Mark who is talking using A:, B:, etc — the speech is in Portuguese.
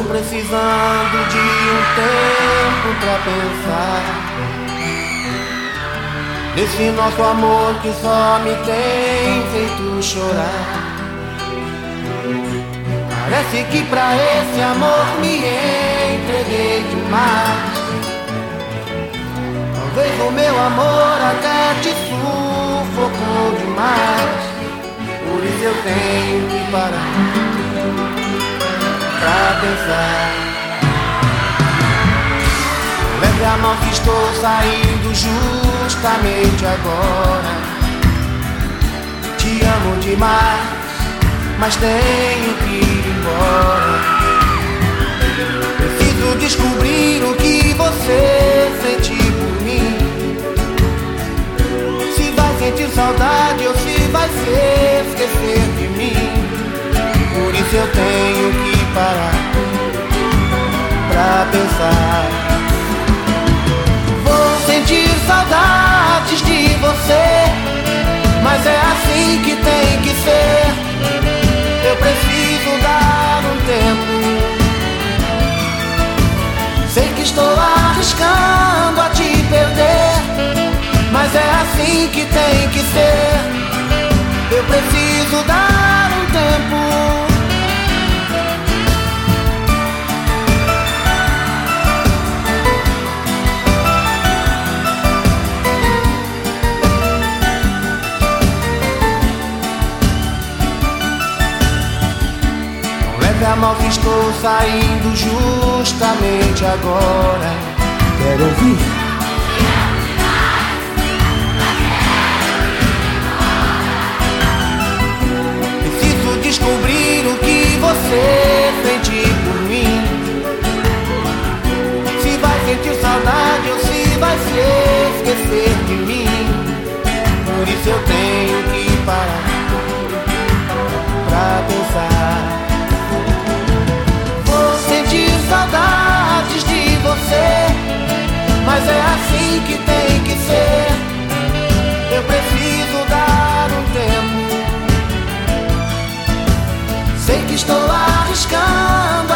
A: precisando de um tempo pra pensar nesse nosso amor que só me tem feito chorar. Parece que pra esse amor me entreguei demais. Talvez o meu amor até te sufocou demais. Por isso eu tenho que parar pra pensar. Leve a mão que estou saindo justamente agora. Te amo demais, mas tenho que ir embora. Preciso descobrir o que você sente por mim. Se vai sentir saudade ou se vai se esquecer de mim. Por isso eu tenho que parar pra pensar. Vou sentir saudades de você, mas é assim que tem que ser. Eu preciso dar um tempo. Sei que estou arriscando a te perder, mas é assim que tem que ser. Eu preciso dar um tempo. Leve a mão que estou saindo justamente agora. Quero ouvir. Preciso descobrir o que você sente por mim. Se vai sentir saudade ou se vai se esquecer de mim. Por isso eu tenho que parar pra pensar. Saudades de você, mas é assim que tem que ser. Eu preciso dar um tempo. Sei que estou arriscando